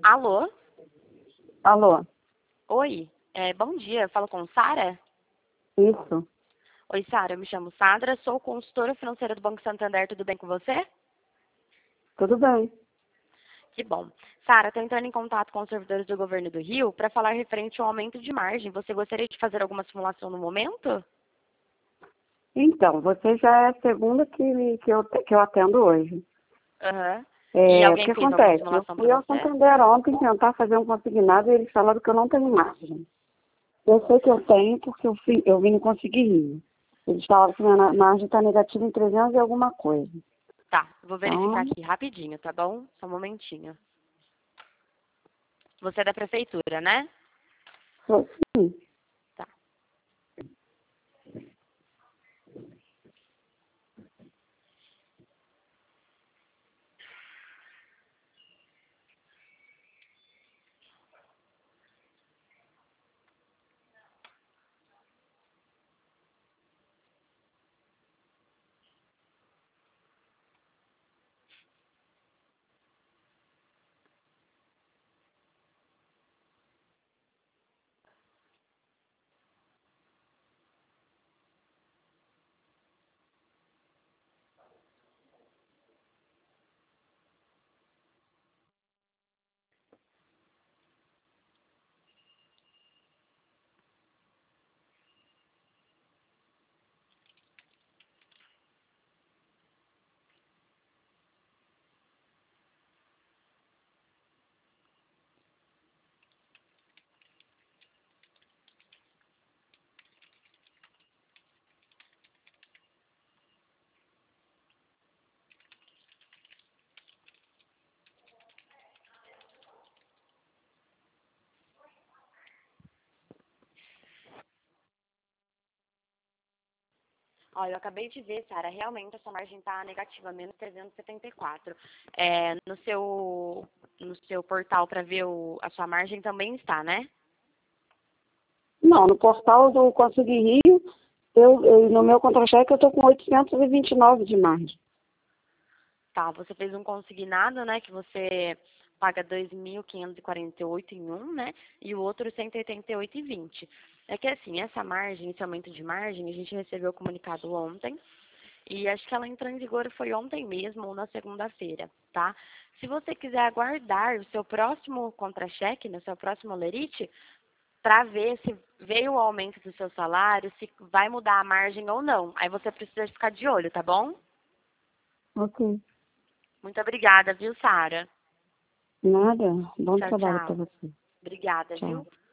Alô? Alô, Oi, bom dia, eu falo com Sara? isso, Oi, Sara, eu me chamo Sandra, sou consultora financeira do Banco Santander, tudo bem com você? tudo bem. Que bom. Sara, estou entrando em contato com os servidores do governo do Rio para falar referente ao aumento de margem. Você gostaria de fazer alguma simulação no momento? Então, você já é a segunda que eu atendo hoje. Aham. E O alguém que fez alguma acontece? Eu simulação para fui ao você? Santander ontem tentar fazer um consignado e eles falaram que eu não tenho margem. Eu sei que eu tenho porque eu vim conseguir rir. Eles falaram que minha margem está negativa em 300 e alguma coisa. Tá, vou verificar Então, aqui rapidinho, tá bom? Só um momentinho. Você é da prefeitura, né? sim. Tá. Olha, eu acabei de ver, Sara, realmente a sua margem está negativa, menos 374. No seu portal para ver a sua margem também está, né? Não, no portal do Consegui Rio, no meu contra-cheque eu estou com 829 de margem. Tá, você fez um consignado, né, que você paga 2.548 em um, né, e o outro 188,20. É que assim, essa margem, esse aumento de margem, a gente recebeu o comunicado ontem, e acho que ela entrou em vigor foi ontem mesmo ou na segunda-feira, tá? Se você quiser aguardar o seu próximo contra-cheque, no seu próximo lerite, para ver se veio o aumento do seu salário, se vai mudar a margem ou não. Aí você precisa ficar de olho, tá bom? Ok. Muito obrigada, viu, Sara? Nada. Bom Tchau, trabalho para tchau. você. Obrigada, Tchau. viu?